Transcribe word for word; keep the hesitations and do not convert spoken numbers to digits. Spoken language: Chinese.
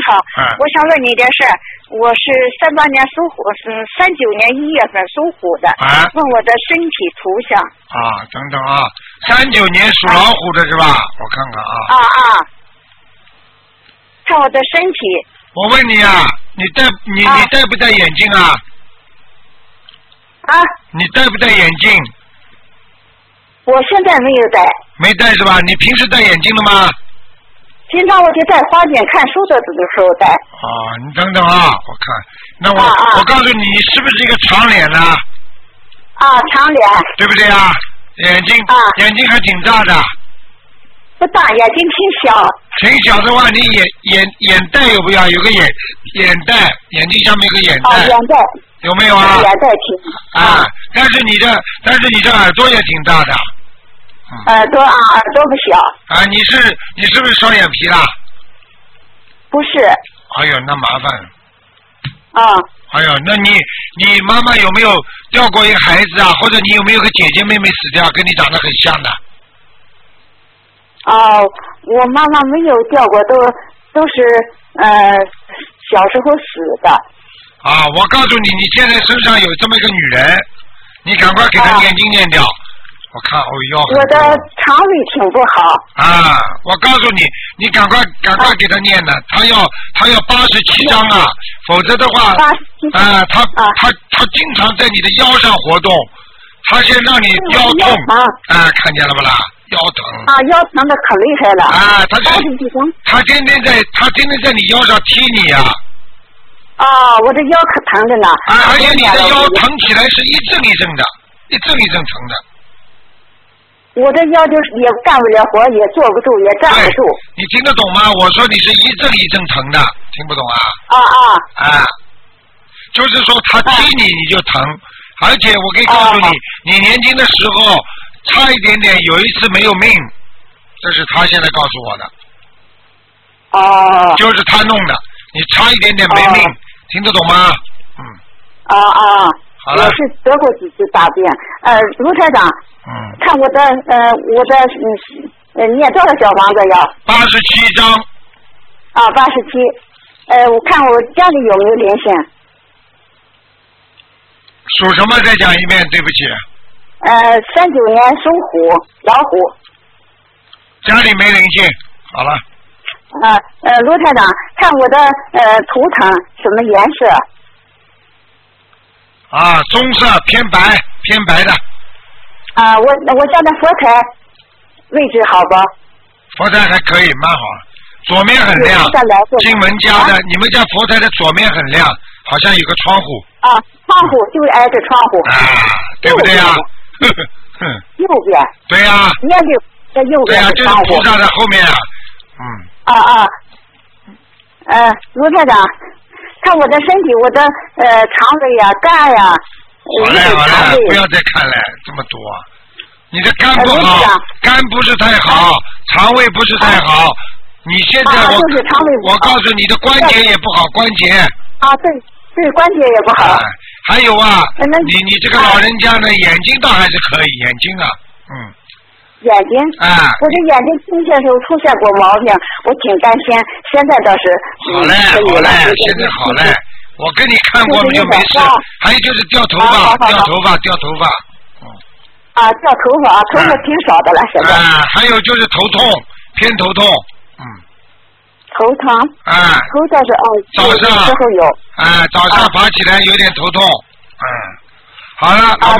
好， 嗯、 我想问你一点事儿。我是三八年属虎，是三九年一月份属虎的。 啊。 问我的身体图像。 啊，等等啊，三九年属老虎的是吧？啊、我看看啊。 啊啊。看我的身体。 我问你啊，你戴你、啊、你戴不戴眼镜啊？ 啊。 你戴不戴眼镜？ 我现在没有戴。 没戴是吧？你平时戴眼镜了吗？ 平常我就在花店看书的时候戴。 啊，你等等啊，我看，那我、 啊啊、 我告诉你，你是不是一个长脸呢？ 啊，长脸。对不对啊？眼睛啊，眼睛还挺大的。 不大，眼睛挺小。 挺小的话，你眼眼眼袋有没有？有个眼眼袋，眼睛上面有个眼袋。 啊，眼袋。 有没有啊？ 眼袋挺。 啊，但是你的，但是你的耳朵也挺大的。 耳朵啊，耳朵不小。 啊，你是你是不是双眼皮啦？ 不是。 哎呦，那麻烦了。 啊。 哎呦，那你你妈妈有没有掉过一个孩子啊？或者你有没有个姐姐妹妹死掉，跟你长得很像的？ 哦，我妈妈没有掉过，都都是呃小时候死的。 啊，我告诉你，你现在身上有这么一个女人，你赶快给她念经念掉。啊我看哦腰很。 我的肠胃挺不好。 啊，我告诉你，你赶快赶快给他念的，他要他要八十七章啊，否则的话，啊，他他他经常在你的腰上活动，他先让你腰痛，啊，看见了不啦？腰疼。 啊，腰疼的可厉害了。 啊，他他他天天在他天天在你腰上踢你呀。 啊，我这腰可疼着呢。 啊，而且你的腰疼起来是一阵一阵的，一阵一阵疼的。 我这腰就是也干不了活，也坐不住，也站不住。 你听得懂吗？我说你是一阵一阵疼的，听不懂啊？ 啊啊！ 啊，就是说他踢你你就疼，而且我可以告诉你，你年轻的时候差一点点有一次没有命，这是他现在告诉我的。 哦。 就是他弄的，你差一点点没命，听得懂吗？嗯。 啊啊！ 好了。 我是得过几次大病，呃，卢台长。 嗯， 看我的呃，我的嗯呃念多少小房子要？ 八十七张。 啊，八十七。呃，我看我家里有没有灵性？ 属什么？再讲一遍，对不起。 呃，三九年属虎，老虎。 家里没灵性，好了。 啊呃，卢台长，看我的呃图腾什么颜色？ 啊，棕色偏白，偏白的。 啊，我我家的佛台位置好不？ 佛台还可以，蛮好。左面很亮，进门家的、啊，你们家佛台的左面很亮，好像有个窗户。 啊，窗户就挨着窗户。 啊，对不对啊？ 右边。 对呀、啊。 面对在右边的窗户。 对呀、啊，就是菩萨在后面啊。嗯。 啊啊。呃，卢台长，看我的身体，我的呃肠胃呀、肝呀。 好嘞好嘞，不要再看了，这么多。你的肝不好，肝不是太好，肠胃不是太好。你现在我我告诉你的关节也不好，关节。 啊，对对，关节也不好。 还有啊，你你这个老人家呢，眼睛倒还是可以，眼睛啊，嗯。 眼睛。啊。我这眼睛今天时候出现过毛病，我挺担心，现在倒是。 好嘞好嘞，现在好嘞。我跟你看过就没事，还有就是掉头发，掉头发，掉头发。嗯。 啊，掉头发，头发挺少的了，现在。 啊，还有就是头痛，偏头痛，嗯。 头疼。 啊。 头倒是哦。 早上。 时候有。 啊，早上爬起来有点头痛，嗯。好了。